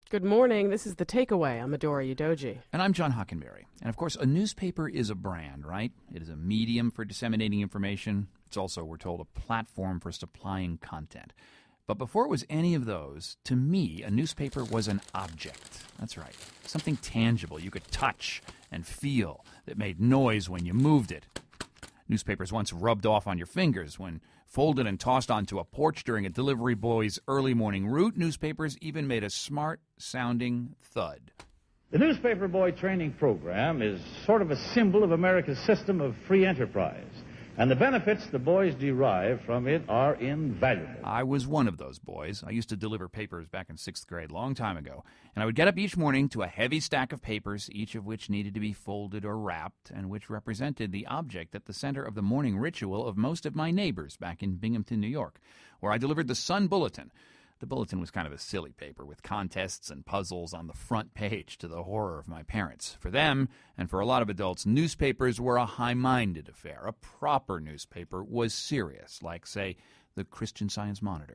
Good morning. This is The Takeaway. I'm Adora Udoji. And I'm John Hockenberry. And of course, a newspaper is a brand, right? It is a medium for disseminating information. It's also, we're told, a platform for supplying content. But before it was any of those, to me, a newspaper was an object. That's right. Something tangible you could touch and feel that made noise when you moved it. Newspapers once rubbed off on your fingers when folded and tossed onto a porch during a delivery boy's early morning route. Newspapers even made a smart-sounding thud. The Newspaper Boy Training Program is sort of a symbol of America's system of free enterprise, and the benefits the boys derive from it are invaluable. I was one of those boys. I used to deliver papers back in 6th grade, long time ago, and I would get up each morning to a heavy stack of papers, each of which needed to be folded or wrapped, and which represented the object at the center of the morning ritual of most of my neighbors back in Binghamton, New York, where I delivered the Sun Bulletin. The Bulletin was kind of a silly paper with contests and puzzles on the front page, to the horror of my parents. For them, and for a lot of adults, newspapers were a high-minded affair. A proper newspaper was serious, like, say, the Christian Science Monitor.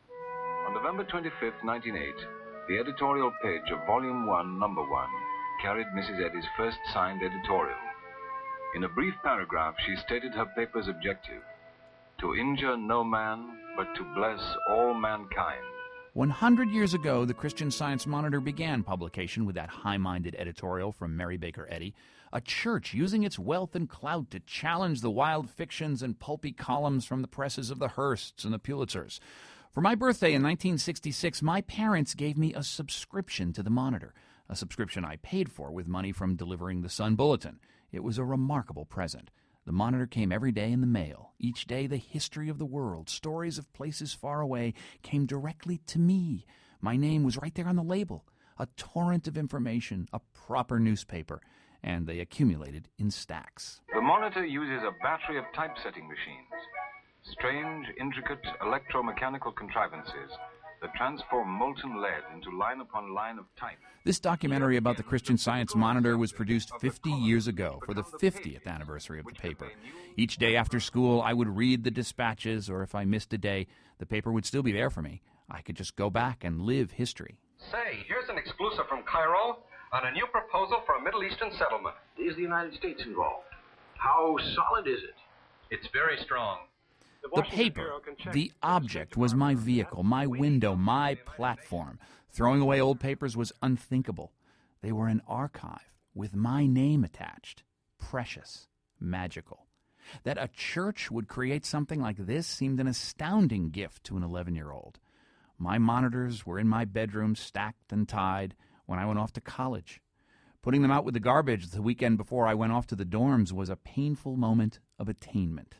On November 25th, 1908, the editorial page of Volume 1, Number 1, carried Mrs. Eddy's first signed editorial. In a brief paragraph, she stated her paper's objective: to injure no man, but to bless all mankind. 100 years ago, the Christian Science Monitor began publication with that high-minded editorial from Mary Baker Eddy, a church using its wealth and clout to challenge the wild fictions and pulpy columns from the presses of the Hearsts and the Pulitzers. For my birthday in 1966, my parents gave me a subscription to the Monitor, a subscription I paid for with money from delivering the Sun Bulletin. It was a remarkable present. The Monitor came every day in the mail. Each day, the history of the world, stories of places far away, came directly to me. My name was right there on the label. A torrent of information, a proper newspaper, and they accumulated in stacks. The Monitor uses a battery of typesetting machines, strange, intricate electromechanical contrivances that transform molten lead into line upon line of type. This documentary about the Christian Science Monitor was produced 50 years ago for the 50th anniversary of the paper. Each day after school, I would read the dispatches, or if I missed a day, the paper would still be there for me. I could just go back and live history. Say, here's an exclusive from Cairo on a new proposal for a Middle Eastern settlement. Is the United States involved? How solid is it? It's very strong. The paper, the object, was my vehicle, my window, my platform. Throwing away old papers was unthinkable. They were an archive with my name attached. Precious, magical. That a church would create something like this seemed an astounding gift to an 11-year-old. My monitors were in my bedroom, stacked and tied, when I went off to college. Putting them out with the garbage the weekend before I went off to the dorms was a painful moment of attainment.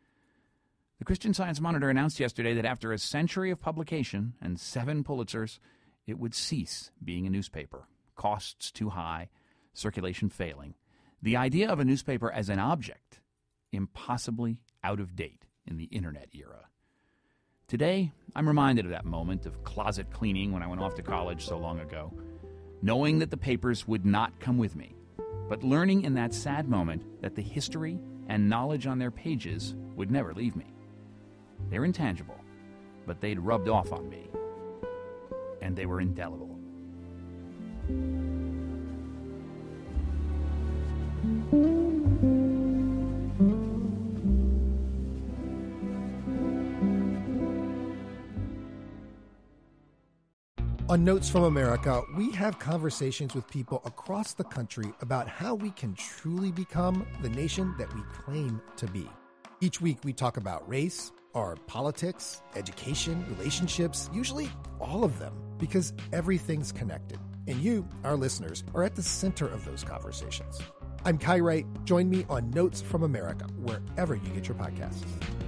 The Christian Science Monitor announced yesterday that after a century of publication and 7 Pulitzers, it would cease being a newspaper. Costs too high, circulation failing. The idea of a newspaper as an object, impossibly out of date in the Internet era. Today, I'm reminded of that moment of closet cleaning when I went off to college so long ago, knowing that the papers would not come with me, but learning in that sad moment that the history and knowledge on their pages would never leave me. They're intangible, but they'd rubbed off on me, and they were indelible. On Notes from America, we have conversations with people across the country about how we can truly become the nation that we claim to be. Each week we talk about race, our politics, education, relationships, usually all of them, because everything's connected. And you, our listeners, are at the center of those conversations. I'm Kai Wright. Join me on Notes from America, wherever you get your podcasts.